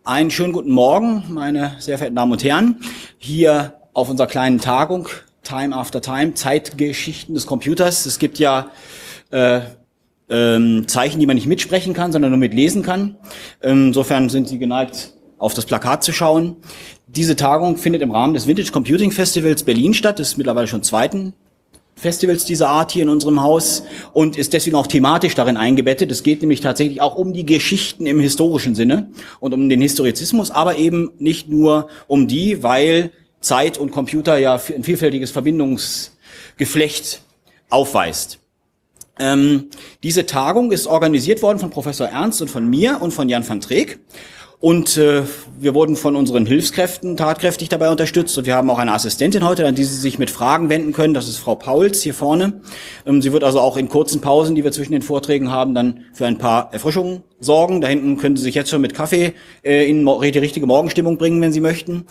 Einen schönen guten Morgen, meine sehr verehrten Damen und Herren. Hier auf unserer kleinen Tagung, Time After Time, Zeitgeschichten des Computers. Es gibt ja Zeichen, die man nicht mitsprechen kann, sondern nur mitlesen kann. Insofern sind Sie geneigt, auf das Plakat zu schauen. Diese Tagung findet im Rahmen des Vintage Computing Festivals Berlin statt. Das ist mittlerweile schon zweiten Festivals dieser Art hier in unserem Haus und ist deswegen auch thematisch darin eingebettet. Es geht nämlich tatsächlich auch um die Geschichten im historischen Sinne und um den Historizismus, aber eben nicht nur um die, weil Zeit und Computer ja ein vielfältiges Verbindungsgeflecht aufweist. Diese Tagung ist organisiert worden von Professor Ernst und von mir und von Jan van Treek. Und wir wurden von unseren Hilfskräften tatkräftig dabei unterstützt. Und wir haben auch eine Assistentin heute, an die Sie sich mit Fragen wenden können. Das ist Frau Pauls hier vorne. Sie wird also auch in kurzen Pausen, die wir zwischen den Vorträgen haben, dann für ein paar Erfrischungen sorgen. Da hinten können Sie sich jetzt schon mit Kaffee in die richtige Morgenstimmung bringen, wenn Sie möchten.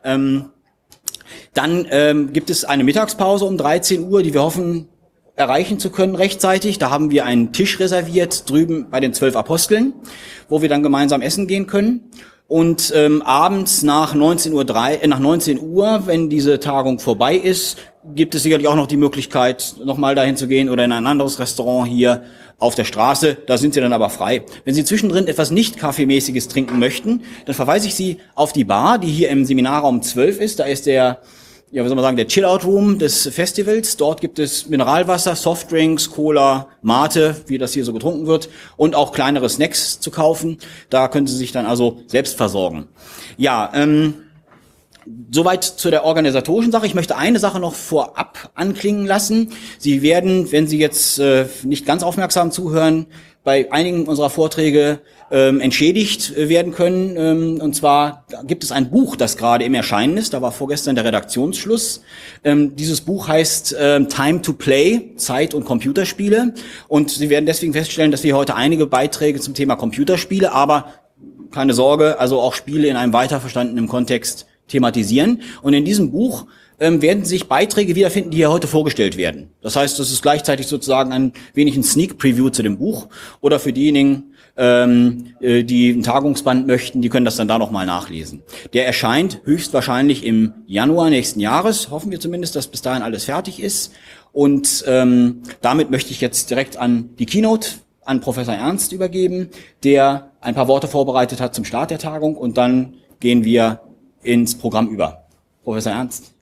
Dann gibt es eine Mittagspause um 13 Uhr, die wir hoffen erreichen zu können rechtzeitig. Da haben wir einen Tisch reserviert drüben bei den 12 Aposteln, wo wir dann gemeinsam essen gehen können. Und abends nach 19 Uhr, wenn diese Tagung vorbei ist, gibt es sicherlich auch noch die Möglichkeit, nochmal dahin zu gehen oder in ein anderes Restaurant hier auf der Straße. Da sind Sie dann aber frei. Wenn Sie zwischendrin etwas nicht Kaffeemäßiges trinken möchten, dann verweise ich Sie auf die Bar, die hier im Seminarraum 12 ist. Da ist der Chill-Out-Room des Festivals. Dort gibt es Mineralwasser, Softdrinks, Cola, Mate, wie das hier so getrunken wird, und auch kleinere Snacks zu kaufen. Da können Sie sich dann also selbst versorgen. Ja, soweit zu der organisatorischen Sache. Ich möchte eine Sache noch vorab anklingen lassen. Sie werden, wenn Sie jetzt nicht ganz aufmerksam zuhören, bei einigen unserer Vorträge entschädigt werden können. Und zwar gibt es ein Buch, das gerade im Erscheinen ist. Da war vorgestern der Redaktionsschluss. Dieses Buch heißt Time to Play, Zeit und Computerspiele. Und Sie werden deswegen feststellen, dass wir heute einige Beiträge zum Thema Computerspiele, aber keine Sorge, also auch Spiele in einem weiter verstandenen Kontext thematisieren. Und in diesem Buch werden sich Beiträge wiederfinden, die hier heute vorgestellt werden. Das heißt, das ist gleichzeitig sozusagen ein wenig ein Sneak Preview zu dem Buch. Oder für diejenigen, die ein Tagungsband möchten, die können das dann da nochmal nachlesen. Der erscheint höchstwahrscheinlich im Januar nächsten Jahres. Hoffen wir zumindest, dass bis dahin alles fertig ist. Und damit möchte ich jetzt direkt an die Keynote an Professor Ernst übergeben, der ein paar Worte vorbereitet hat zum Start der Tagung. Und dann gehen wir ins Programm über. Professor Ernst.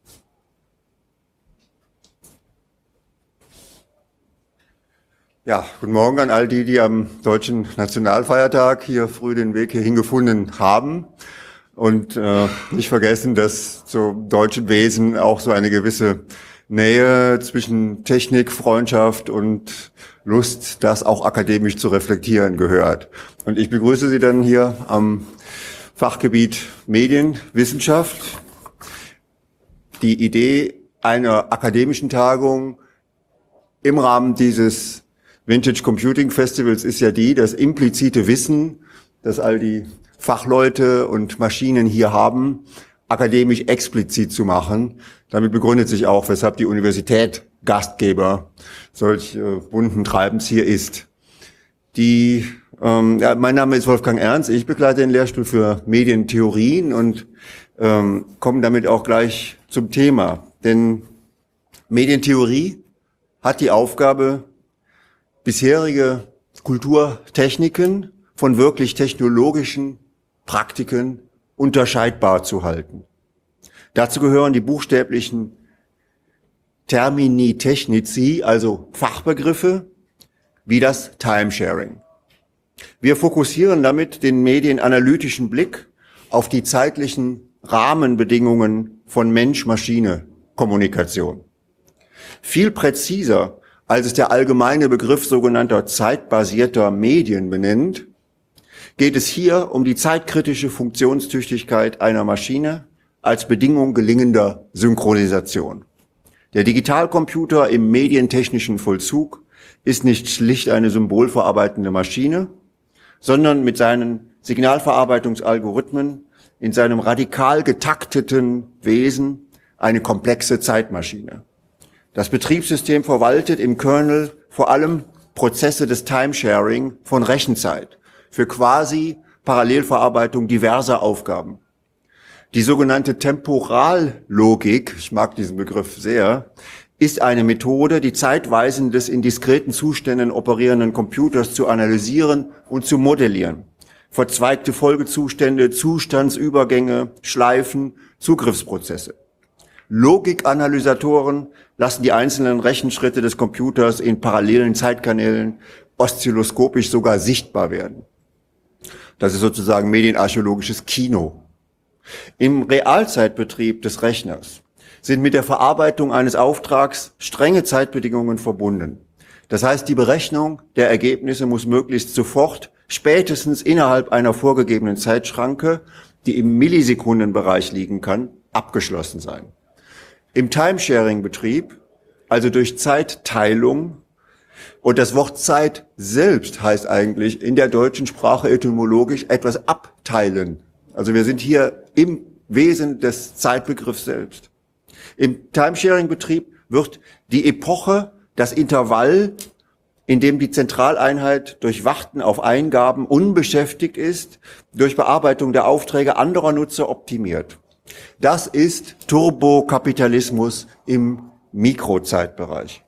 Ja, guten Morgen an all die, die am deutschen Nationalfeiertag hier früh den Weg hierhin gefunden haben. Und nicht vergessen, dass zum deutschen Wesen auch so eine gewisse Nähe zwischen Technik, Freundschaft und Lust, das auch akademisch zu reflektieren gehört. Und ich begrüße Sie dann hier am Fachgebiet Medienwissenschaft. Die Idee einer akademischen Tagung im Rahmen dieses Vintage Computing Festivals ist ja das implizite Wissen, das all die Fachleute und Maschinen hier haben, akademisch explizit zu machen. Damit begründet sich auch, weshalb die Universität Gastgeber solch bunten Treibens hier ist. Mein Name ist Wolfgang Ernst, ich begleite den Lehrstuhl für Medientheorien und komme damit auch gleich zum Thema. Denn Medientheorie hat die Aufgabe, bisherige Kulturtechniken von wirklich technologischen Praktiken unterscheidbar zu halten. Dazu gehören die buchstäblichen Termini technici, also Fachbegriffe, wie das Timesharing. Wir fokussieren damit den medienanalytischen Blick auf die zeitlichen Rahmenbedingungen von Mensch-Maschine-Kommunikation. Viel präziser, als es der allgemeine Begriff sogenannter zeitbasierter Medien benennt, geht es hier um die zeitkritische Funktionstüchtigkeit einer Maschine als Bedingung gelingender Synchronisation. Der Digitalcomputer im medientechnischen Vollzug ist nicht schlicht eine symbolverarbeitende Maschine, sondern mit seinen Signalverarbeitungsalgorithmen in seinem radikal getakteten Wesen eine komplexe Zeitmaschine. Das Betriebssystem verwaltet im Kernel vor allem Prozesse des Timesharing von Rechenzeit für quasi Parallelverarbeitung diverser Aufgaben. Die sogenannte Temporallogik, ich mag diesen Begriff sehr, ist eine Methode, die Zeitweisen des in diskreten Zuständen operierenden Computers zu analysieren und zu modellieren. Verzweigte Folgezustände, Zustandsübergänge, Schleifen, Zugriffsprozesse. Logikanalysatoren lassen die einzelnen Rechenschritte des Computers in parallelen Zeitkanälen oszilloskopisch sogar sichtbar werden. Das ist sozusagen medienarchäologisches Kino. Im Realzeitbetrieb des Rechners sind mit der Verarbeitung eines Auftrags strenge Zeitbedingungen verbunden. Das heißt, die Berechnung der Ergebnisse muss möglichst sofort, spätestens innerhalb einer vorgegebenen Zeitschranke, die im Millisekundenbereich liegen kann, abgeschlossen sein. Im Timesharing-Betrieb, also durch Zeitteilung, und das Wort Zeit selbst heißt eigentlich in der deutschen Sprache etymologisch etwas abteilen. Also wir sind hier im Wesen des Zeitbegriffs selbst. Im Timesharing-Betrieb wird die Epoche, das Intervall, in dem die Zentraleinheit durch Warten auf Eingaben unbeschäftigt ist, durch Bearbeitung der Aufträge anderer Nutzer optimiert. Das ist Turbokapitalismus im Mikrozeitbereich.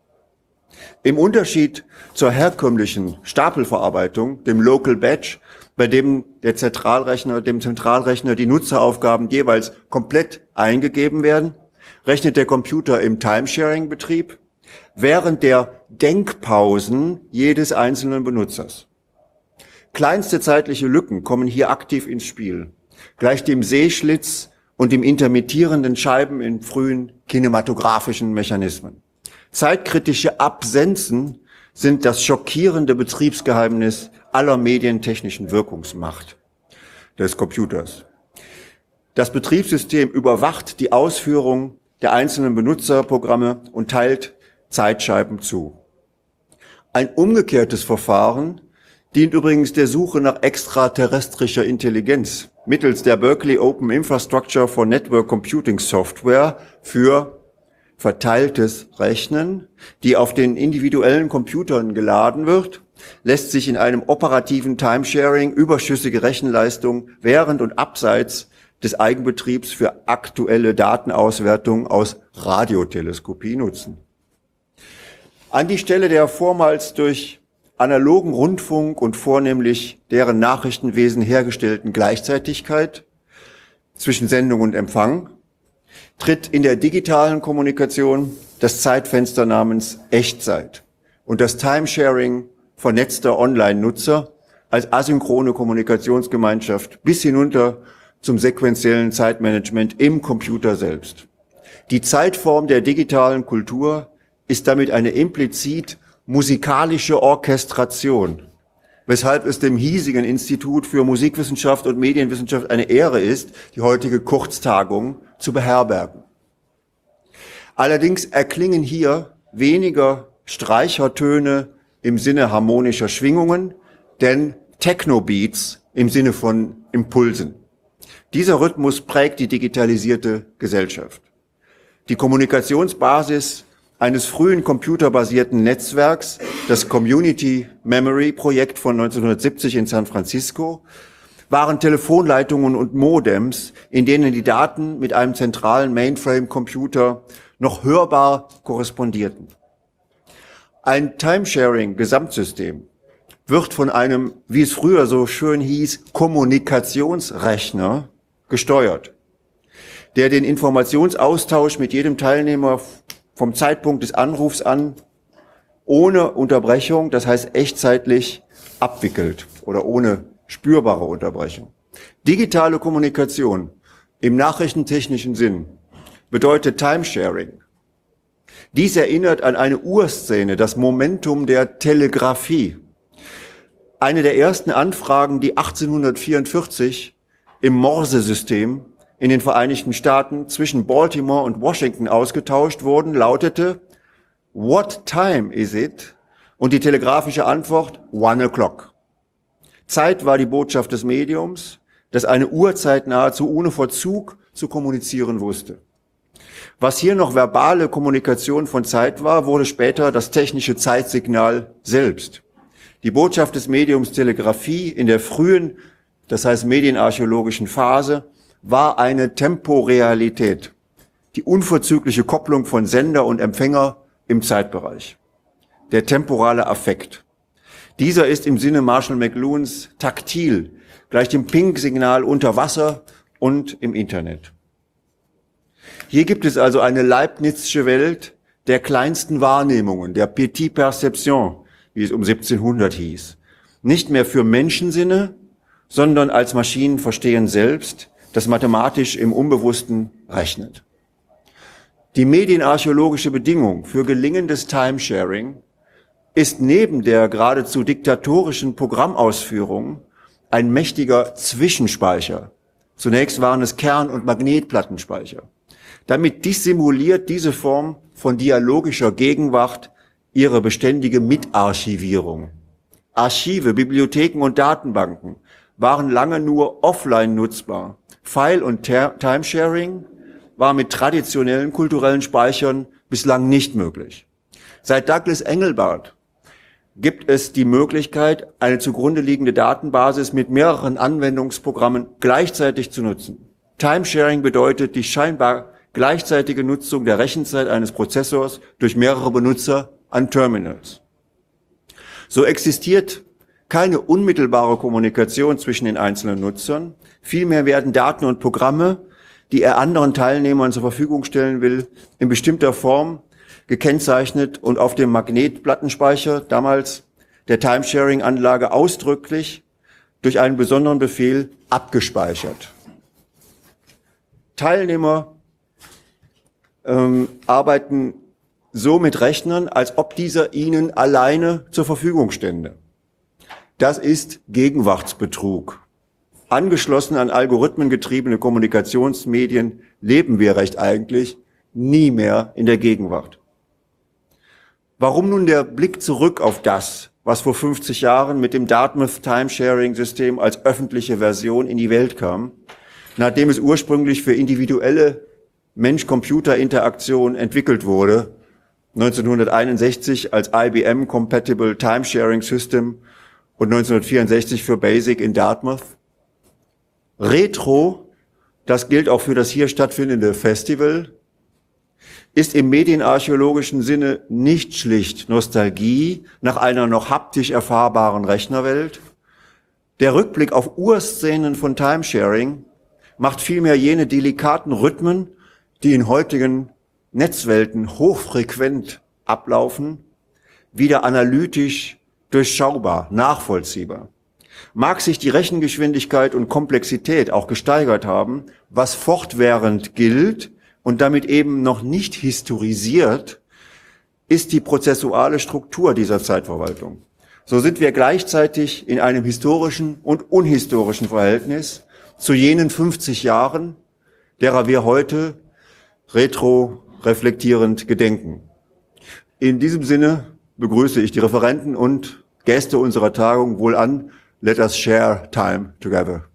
Im Unterschied zur herkömmlichen Stapelverarbeitung, dem Local Batch, bei dem dem Zentralrechner die Nutzeraufgaben jeweils komplett eingegeben werden, rechnet der Computer im Timesharing-Betrieb während der Denkpausen jedes einzelnen Benutzers. Kleinste zeitliche Lücken kommen hier aktiv ins Spiel, gleich dem Sehschlitz und dem intermittierenden Scheiben in frühen kinematografischen Mechanismen. Zeitkritische Absenzen sind das schockierende Betriebsgeheimnis aller medientechnischen Wirkungsmacht des Computers. Das Betriebssystem überwacht die Ausführung der einzelnen Benutzerprogramme und teilt Zeitscheiben zu. Ein umgekehrtes Verfahren dient übrigens der Suche nach extraterrestrischer Intelligenz mittels der Berkeley Open Infrastructure for Network Computing Software für verteiltes Rechnen, die auf den individuellen Computern geladen wird, lässt sich in einem operativen Timesharing überschüssige Rechenleistung während und abseits des Eigenbetriebs für aktuelle Datenauswertung aus Radioteleskopie nutzen. An die Stelle der vormals durch analogen Rundfunk und vornehmlich deren Nachrichtenwesen hergestellten Gleichzeitigkeit zwischen Sendung und Empfang tritt in der digitalen Kommunikation das Zeitfenster namens Echtzeit und das Timesharing vernetzter Online-Nutzer als asynchrone Kommunikationsgemeinschaft bis hinunter zum sequentiellen Zeitmanagement im Computer selbst. Die Zeitform der digitalen Kultur ist damit eine implizit musikalische Orchestration, weshalb es dem hiesigen Institut für Musikwissenschaft und Medienwissenschaft eine Ehre ist, die heutige Kurztagung zu beherbergen. Allerdings erklingen hier weniger Streichertöne im Sinne harmonischer Schwingungen, denn Technobeats im Sinne von Impulsen. Dieser Rhythmus prägt die digitalisierte Gesellschaft. Die Kommunikationsbasis eines frühen computerbasierten Netzwerks, das Community Memory Projekt von 1970 in San Francisco, waren Telefonleitungen und Modems, in denen die Daten mit einem zentralen Mainframe-Computer noch hörbar korrespondierten. Ein Timesharing-Gesamtsystem wird von einem, wie es früher so schön hieß, Kommunikationsrechner gesteuert, der den Informationsaustausch mit jedem Teilnehmer vom Zeitpunkt des Anrufs an ohne Unterbrechung, das heißt echtzeitlich, abwickelt oder ohne spürbare Unterbrechung. Digitale Kommunikation im nachrichtentechnischen Sinn bedeutet Timesharing. Dies erinnert an eine Urszene, das Momentum der Telegrafie. Eine der ersten Anfragen, die 1844 im Morse-System in den Vereinigten Staaten zwischen Baltimore und Washington ausgetauscht wurden, lautete "What time is it?" und die telegrafische Antwort "1 o'clock". Zeit war die Botschaft des Mediums, das eine Uhrzeit nahezu ohne Verzug zu kommunizieren wusste. Was hier noch verbale Kommunikation von Zeit war, wurde später das technische Zeitsignal selbst. Die Botschaft des Mediums Telegrafie in der frühen das heißt medienarchäologischen Phase, war eine Temporealität, die unverzügliche Kopplung von Sender und Empfänger im Zeitbereich. Der temporale Affekt. Dieser ist im Sinne Marshall McLuhans taktil, gleich dem Ping-Signal unter Wasser und im Internet. Hier gibt es also eine Leibnizsche Welt der kleinsten Wahrnehmungen, der Petite Perception, wie es um 1700 hieß. Nicht mehr für Menschensinne, sondern als Maschinen verstehen selbst, das mathematisch im Unbewussten rechnet. Die medienarchäologische Bedingung für gelingendes Timesharing ist neben der geradezu diktatorischen Programmausführung ein mächtiger Zwischenspeicher. Zunächst waren es Kern- und Magnetplattenspeicher. Damit dissimuliert diese Form von dialogischer Gegenwart ihre beständige Mitarchivierung. Archive, Bibliotheken und Datenbanken waren lange nur offline nutzbar. File- und Timesharing war mit traditionellen kulturellen Speichern bislang nicht möglich. Seit Douglas Engelbart gibt es die Möglichkeit, eine zugrunde liegende Datenbasis mit mehreren Anwendungsprogrammen gleichzeitig zu nutzen. Timesharing bedeutet die scheinbar gleichzeitige Nutzung der Rechenzeit eines Prozessors durch mehrere Benutzer an Terminals. So existiert keine unmittelbare Kommunikation zwischen den einzelnen Nutzern. Vielmehr werden Daten und Programme, die er anderen Teilnehmern zur Verfügung stellen will, in bestimmter Form gekennzeichnet und auf dem Magnetplattenspeicher, damals der Timesharing-Anlage, ausdrücklich durch einen besonderen Befehl abgespeichert. Teilnehmer arbeiten so mit Rechnern, als ob dieser ihnen alleine zur Verfügung stände. Das ist Gegenwartsbetrug. Angeschlossen an Algorithmen getriebene Kommunikationsmedien leben wir recht eigentlich nie mehr in der Gegenwart. Warum nun der Blick zurück auf das, was vor 50 Jahren mit dem Dartmouth Timesharing-System als öffentliche Version in die Welt kam, nachdem es ursprünglich für individuelle Mensch-Computer-Interaktion entwickelt wurde, 1961 als IBM Compatible Timesharing System und 1964 für BASIC in Dartmouth. Retro, das gilt auch für das hier stattfindende Festival, ist im medienarchäologischen Sinne nicht schlicht Nostalgie nach einer noch haptisch erfahrbaren Rechnerwelt. Der Rückblick auf Urszenen von Timesharing macht vielmehr jene delikaten Rhythmen, die in heutigen Netzwelten hochfrequent ablaufen, wieder analytisch durchschaubar, nachvollziehbar. Mag sich die Rechengeschwindigkeit und Komplexität auch gesteigert haben, was fortwährend gilt und damit eben noch nicht historisiert, ist die prozessuale Struktur dieser Zeitverwaltung. So sind wir gleichzeitig in einem historischen und unhistorischen Verhältnis zu jenen 50 Jahren, derer wir heute retroreflektierend gedenken. In diesem Sinne begrüße ich die Referenten und Gäste unserer Tagung wohl an. Let us share time together.